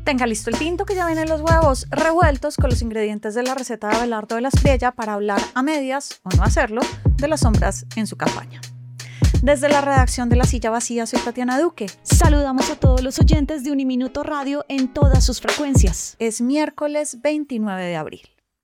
Tenga listo el tinto que ya vienen los huevos revueltos con los ingredientes de la receta de Abelardo de la Espriella para hablar a medias, o no hacerlo, de las sombras en su campaña. Desde la redacción de La Silla Vacía, soy Tatiana Duque. Saludamos a todos los oyentes de Uniminuto Radio en todas sus frecuencias. Es miércoles 29 de abril.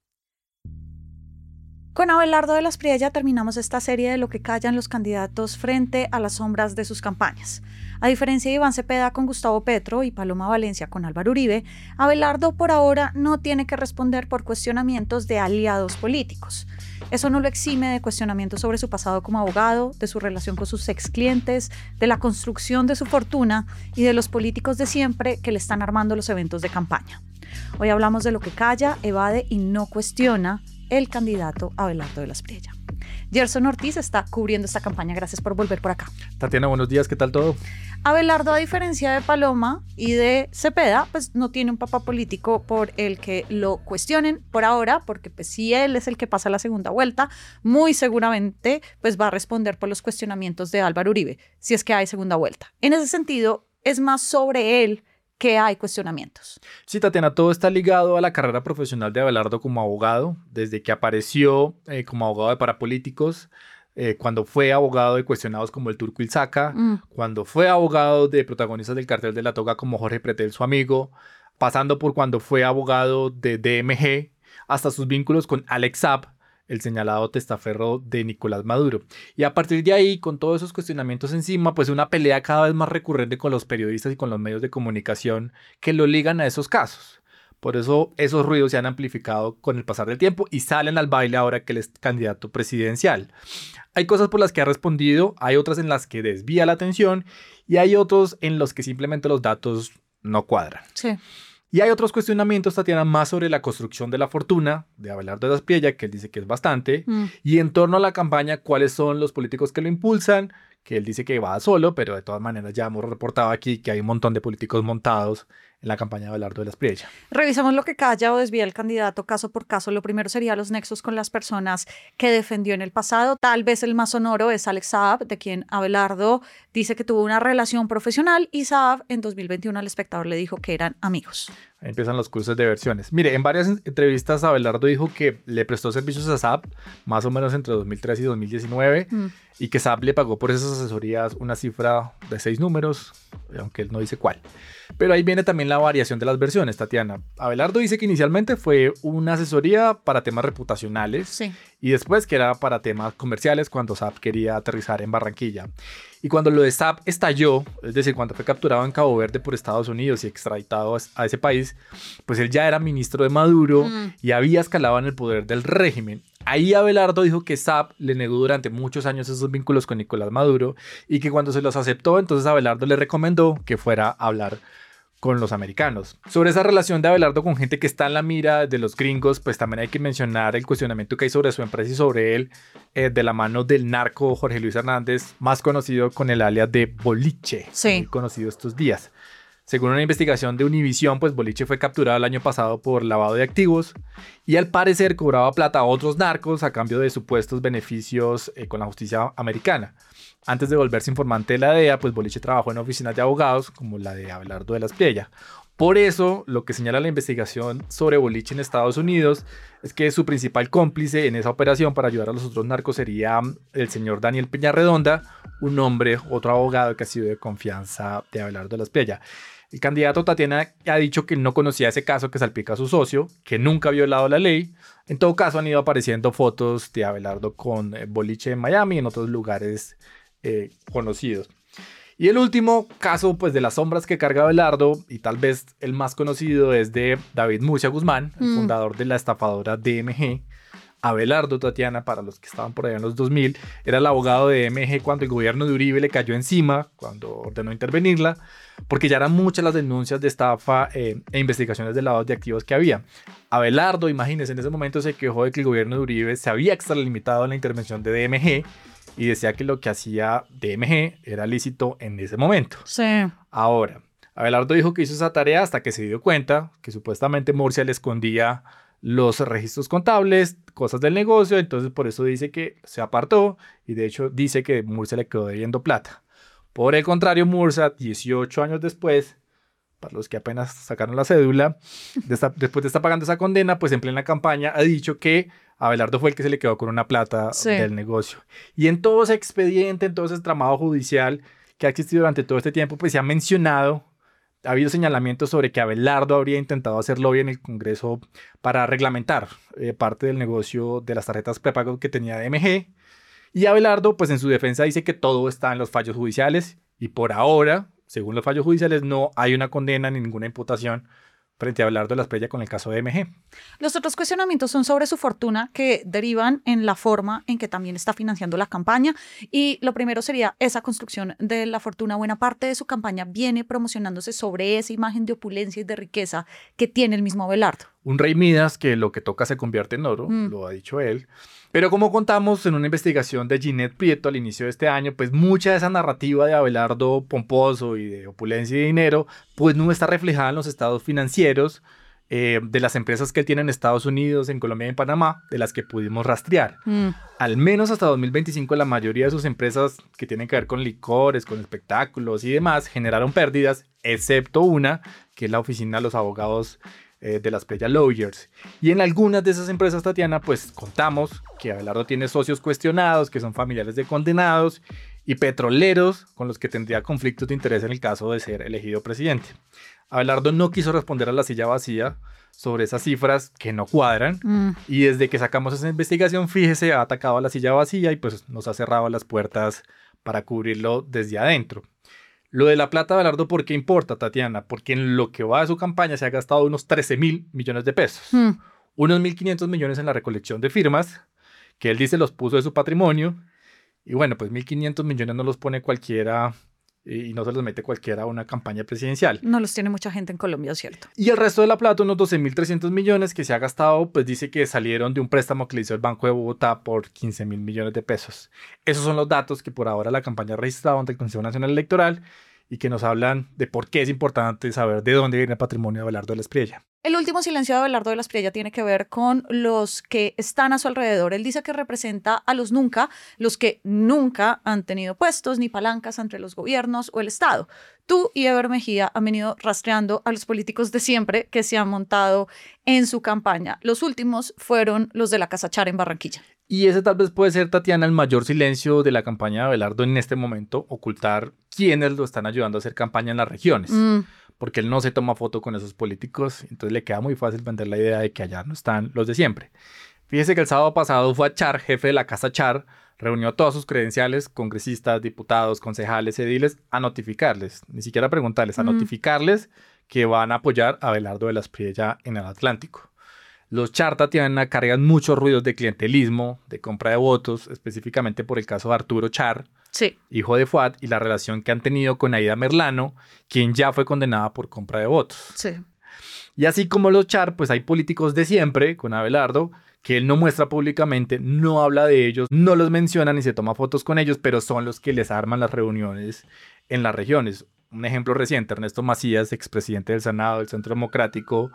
Con Abelardo de la Espriella terminamos esta serie de lo que callan los candidatos frente a las sombras de sus campañas. A diferencia de Iván Cepeda con Gustavo Petro y Paloma Valencia con Álvaro Uribe, Abelardo por ahora no tiene que responder por cuestionamientos de aliados políticos. Eso no lo exime de cuestionamientos sobre su pasado como abogado, de su relación con sus ex clientes, de la construcción de su fortuna y de los políticos de siempre que le están armando los eventos de campaña. Hoy hablamos de lo que calla, evade y no cuestiona el candidato Abelardo de la Espriella. Gerson Ortiz está cubriendo esta campaña. Gracias por volver por acá. Tatiana, buenos días. ¿Qué tal todo? Abelardo, a diferencia de Paloma y de Cepeda, pues no tiene un papá político por el que lo cuestionen por ahora, porque pues si él es el que pasa la segunda vuelta, muy seguramente pues va a responder por los cuestionamientos de Álvaro Uribe, si es que hay segunda vuelta. En ese sentido, es más sobre él que hay cuestionamientos. Sí, Tatiana, todo está ligado a la carrera profesional de Abelardo como abogado, desde que apareció como abogado de parapolíticos, cuando fue abogado de cuestionados como el Turco Ilzaca, cuando fue abogado de protagonistas del Cartel de la Toga como Jorge Pretel, su amigo, pasando por cuando fue abogado de DMG, hasta sus vínculos con Alex Saab, el señalado testaferro de Nicolás Maduro. Y a partir de ahí, con todos esos cuestionamientos encima, pues una pelea cada vez más recurrente con los periodistas y con los medios de comunicación que lo ligan a esos casos. Por eso esos ruidos se han amplificado con el pasar del tiempo y salen al baile ahora que él es candidato presidencial. Hay cosas por las que ha respondido, hay otras en las que desvía la atención y hay otros en los que simplemente los datos no cuadran. Sí. Y hay otros cuestionamientos, Tatiana, más sobre la construcción de la fortuna de Abelardo de la Espriella, que él dice que es bastante, y en torno a la campaña, cuáles son los políticos que lo impulsan, que él dice que va solo, pero de todas maneras ya hemos reportado aquí que hay un montón de políticos montados en la campaña de Abelardo de la Espriella. Revisamos lo que calla o desvía el candidato caso por caso. Lo primero sería los nexos con las personas que defendió en el pasado. Tal vez el más sonoro es Alex Saab, de quien Abelardo dice que tuvo una relación profesional y Saab en 2021 al Espectador le dijo que eran amigos. Ahí empiezan los cruces de versiones. Mire, en varias entrevistas Abelardo dijo que le prestó servicios a Saab más o menos entre 2013 y 2019 y que Saab le pagó por esas asesorías una cifra de 6 números, aunque él no dice cuál. Pero ahí viene también la variación de las versiones, Tatiana. Abelardo dice que inicialmente fue una asesoría para temas reputacionales y después que era para temas comerciales cuando Saab quería aterrizar en Barranquilla. Y cuando lo de Saab estalló, es decir, cuando fue capturado en Cabo Verde por Estados Unidos y extraditado a ese país, pues él ya era ministro de Maduro y había escalado en el poder del régimen. Ahí Abelardo dijo que Saab le negó durante muchos años esos vínculos con Nicolás Maduro y que cuando se los aceptó, entonces Abelardo le recomendó que fuera a hablar con los americanos. Sobre esa relación de Abelardo con gente que está en la mira de los gringos, pues también hay que mencionar el cuestionamiento que hay sobre su empresa y sobre él de la mano del narco Jorge Luis Hernández, más conocido con el alias de Boliche, muy conocido estos días. Según una investigación de Univisión, pues Boliche fue capturado el año pasado por lavado de activos y al parecer cobraba plata a otros narcos a cambio de supuestos beneficios con la justicia americana. Antes de volverse informante de la DEA, pues Boliche trabajó en oficinas de abogados como la de Abelardo de la Espriella. Por eso, lo que señala la investigación sobre Boliche en Estados Unidos es que su principal cómplice en esa operación para ayudar a los otros narcos sería el señor Daniel Peñarredonda, un hombre, otro abogado que ha sido de confianza de Abelardo de la Espriella. El candidato Tatiana ha dicho que no conocía ese caso que salpica a su socio, que nunca ha violado la ley. En todo caso, han ido apareciendo fotos de Abelardo con Boliche en Miami y en otros lugares conocidos. Y el último caso, pues, de las sombras que carga Abelardo, y tal vez el más conocido, es de David Murcia Guzmán, el fundador de la estafadora DMG. Abelardo, Tatiana, para los que estaban por allá en los 2000, era el abogado de DMG cuando el gobierno de Uribe le cayó encima, cuando ordenó intervenirla, porque ya eran muchas las denuncias de estafa e investigaciones de lavado de activos que había. Abelardo, imagínense, en ese momento se quejó de que el gobierno de Uribe se había extralimitado en la intervención de DMG y decía que lo que hacía DMG era lícito en ese momento. Sí. Ahora, Abelardo dijo que hizo esa tarea hasta que se dio cuenta que supuestamente Murcia le escondía los registros contables, cosas del negocio, entonces por eso dice que se apartó y de hecho dice que Murcia le quedó debiendo plata. Por el contrario, Murcia, 18 años después, para los que apenas sacaron la cédula, después de estar pagando esa condena, pues en plena campaña ha dicho que Abelardo fue el que se le quedó con una plata del negocio. Y en todo ese expediente, en todo ese tramado judicial que ha existido durante todo este tiempo, pues se ha mencionado, ha habido señalamientos sobre que Abelardo habría intentado hacer lobby en el Congreso para reglamentar parte del negocio de las tarjetas prepago que tenía DMG. Y Abelardo, pues en su defensa dice que todo está en los fallos judiciales y por ahora, según los fallos judiciales, no hay una condena ni ninguna imputación frente a Abelardo de la Espriella con el caso de DMG. Los otros cuestionamientos son sobre su fortuna, que derivan en la forma en que también está financiando la campaña. Y lo primero sería esa construcción de la fortuna. Buena parte de su campaña viene promocionándose sobre esa imagen de opulencia y de riqueza que tiene el mismo Abelardo. Un rey Midas que lo que toca se convierte en oro, lo ha dicho él. Pero como contamos en una investigación de Ginette Prieto al inicio de este año, pues mucha de esa narrativa de Abelardo pomposo y de opulencia y dinero, pues no está reflejada en los estados financieros de las empresas que él tiene en Estados Unidos, en Colombia y en Panamá, de las que pudimos rastrear. Al menos hasta 2025 la mayoría de sus empresas que tienen que ver con licores, con espectáculos y demás, generaron pérdidas, excepto una, que es la oficina de los abogados de la Espriella Lawyers. Y en algunas de esas empresas, Tatiana, pues contamos que Abelardo tiene socios cuestionados, que son familiares de condenados y petroleros con los que tendría conflictos de interés en el caso de ser elegido presidente. Abelardo no quiso responder a La Silla Vacía sobre esas cifras que no cuadran y desde que sacamos esa investigación, fíjese, ha atacado a La Silla Vacía y pues nos ha cerrado las puertas para cubrirlo desde adentro. Lo de la plata de Abelardo, ¿por qué importa, Tatiana? Porque en lo que va de su campaña se ha gastado unos 13.000 millones de pesos. Unos 1.500 millones en la recolección de firmas, que él dice los puso de su patrimonio. Y bueno, pues 1.500 millones no los pone cualquiera y no se los mete cualquiera a una campaña presidencial. No los tiene mucha gente en Colombia, ¿cierto? Y el resto de la plata, unos 12.300 millones que se ha gastado, pues dice que salieron de un préstamo que le hizo el Banco de Bogotá por 15.000 millones de pesos. Esos son los datos que por ahora la campaña ha registrado ante el Consejo Nacional Electoral y que nos hablan de por qué es importante saber de dónde viene el patrimonio de Abelardo de la Espriella. El último silencio de Abelardo de la Espriella tiene que ver con los que están a su alrededor. Él dice que representa a los que nunca han tenido puestos ni palancas entre los gobiernos o el Estado. Tú y Ever Mejía han venido rastreando a los políticos de siempre que se han montado en su campaña. Los últimos fueron los de la Casa Char en Barranquilla. Y ese tal vez puede ser, Tatiana, el mayor silencio de la campaña de Abelardo en este momento, ocultar quiénes lo están ayudando a hacer campaña en las regiones. Porque él no se toma foto con esos políticos, entonces le queda muy fácil vender la idea de que allá no están los de siempre. Fíjese que el sábado pasado fue a Char, jefe de la Casa Char, reunió a todos sus credenciales, congresistas, diputados, concejales, ediles, a notificarles, ni siquiera preguntarles, a notificarles que van a apoyar a Abelardo de la Espriella en el Atlántico. Los Char, Tatiana, cargan muchos ruidos de clientelismo, de compra de votos, específicamente por el caso de Arturo Char, hijo de Fuad, y la relación que han tenido con Aida Merlano, quien ya fue condenada por compra de votos. Y así como los Char, pues hay políticos de siempre con Abelardo, que él no muestra públicamente, no habla de ellos, no los menciona ni se toma fotos con ellos, pero son los que les arman las reuniones en las regiones. Un ejemplo reciente, Ernesto Macías, expresidente del Senado del Centro Democrático,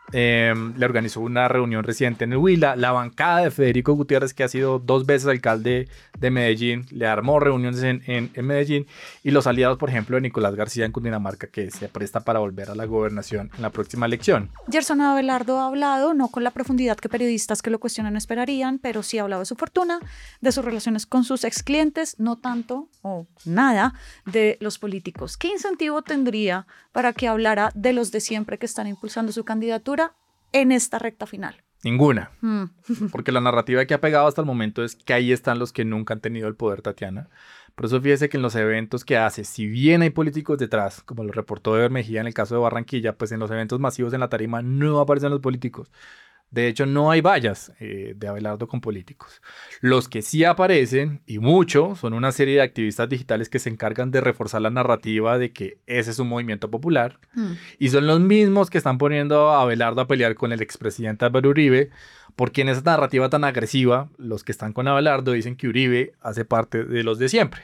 le organizó una reunión reciente en el Huila. La bancada de Federico Gutiérrez, que ha sido 2 veces alcalde de Medellín, le armó reuniones en Medellín. Y los aliados, por ejemplo, de Nicolás García en Cundinamarca, que se presta para volver a la gobernación en la próxima elección. Gerson Abelardo ha hablado, no con la profundidad que periodistas que lo cuestionan esperarían, pero sí ha hablado de su fortuna, de sus relaciones con sus ex clientes, no tanto o nada de los políticos. ¿Qué incentivo tendría para que hablara de los de siempre que están impulsando su candidatura en esta recta final? Ninguna. Porque la narrativa que ha pegado hasta el momento es que ahí están los que nunca han tenido el poder, Tatiana. Por eso fíjese que en los eventos que hace, si bien hay políticos detrás, como lo reportó Ever Mejía en el caso de Barranquilla, pues en los eventos masivos en la tarima no aparecen los políticos. De hecho, no hay vallas de Abelardo con políticos. Los que sí aparecen, y mucho, son una serie de activistas digitales que se encargan de reforzar la narrativa de que ese es un movimiento popular. Y son los mismos que están poniendo a Abelardo a pelear con el expresidente Álvaro Uribe, porque en esa narrativa tan agresiva, los que están con Abelardo dicen que Uribe hace parte de los de siempre.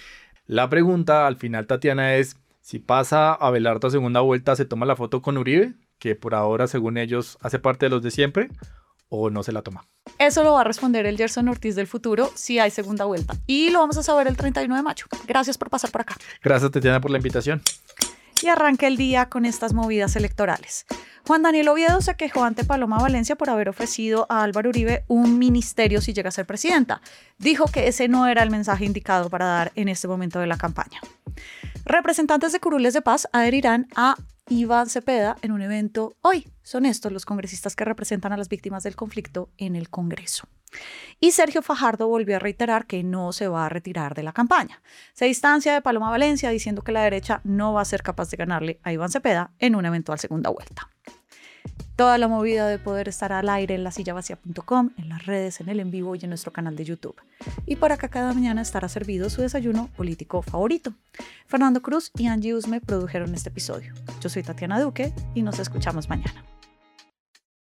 La pregunta al final, Tatiana, es si pasa Abelardo a segunda vuelta, ¿se toma la foto con Uribe, que por ahora, según ellos, hace parte de los de siempre, o no se la toma? Eso lo va a responder el Gerson Ortiz del futuro si hay segunda vuelta. Y lo vamos a saber el 31 de mayo. Gracias por pasar por acá. Gracias, Tatiana, por la invitación. Y arranca el día con estas movidas electorales. Juan Daniel Oviedo se quejó ante Paloma Valencia por haber ofrecido a Álvaro Uribe un ministerio si llega a ser presidenta. Dijo que ese no era el mensaje indicado para dar en este momento de la campaña. Representantes de Curules de Paz adherirán a Iván Cepeda en un evento hoy. Son estos los congresistas que representan a las víctimas del conflicto en el Congreso. Y Sergio Fajardo volvió a reiterar que no se va a retirar de la campaña. Se distancia de Paloma Valencia diciendo que la derecha no va a ser capaz de ganarle a Iván Cepeda en una eventual segunda vuelta. Toda la movida de poder estar al aire en lasillavacia.com, en las redes, en el en vivo y en nuestro canal de YouTube. Y por acá cada mañana estará servido su desayuno político favorito. Fernando Cruz y Angie Usme produjeron este episodio. Yo soy Tatiana Duque y nos escuchamos mañana.